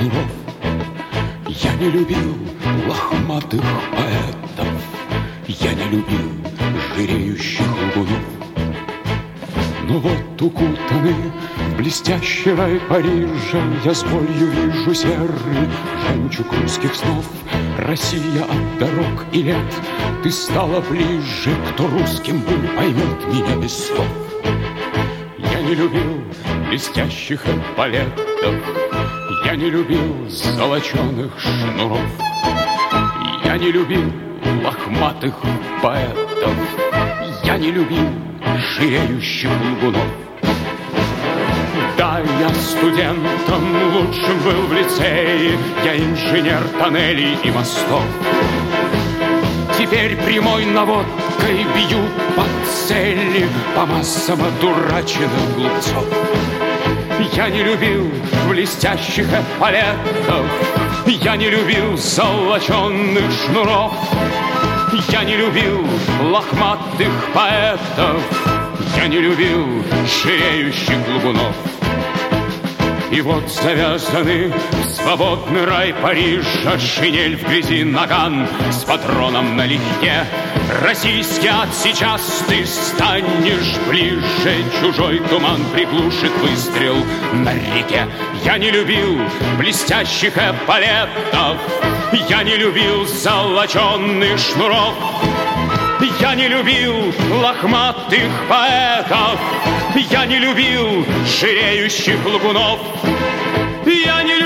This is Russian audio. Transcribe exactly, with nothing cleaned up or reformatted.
шнуров. Я не любил лохматых поэтов, я не любил жиреющих лгунов. Но вот укутанный в блестящий рай Парижа я с болью вижу серый жемчуг русских снов. Россия от дорог и лет, ты стала ближе, кто русским был, поймет меня без слов. Я не любил блестящих эполетов, я не любил золоченых шнуров, я не любил лохматых поэтов, я не любил жиреющих лгунов. Да, я студентом лучшим был в лицее, я инженер тоннелей и мостов. Теперь прямой наводкой бью по цели, по массам одураченных глупцов. Я не любил блестящих эполетов, я не любил золоченных шнуров, я не любил лохматых поэтов, я не любил ширеющих лгунов. И вот завязаны в свободный рай Парижа, шинель в грязи, наган с патроном налегке. Российский ад, сейчас ты станешь ближе, чужой туман приглушит выстрел на реке. Я не любил блестящих эполетов, я не любил золоченных шнуров, я не любил лохматых поэтов, я не любил ширеющих лгунов, я не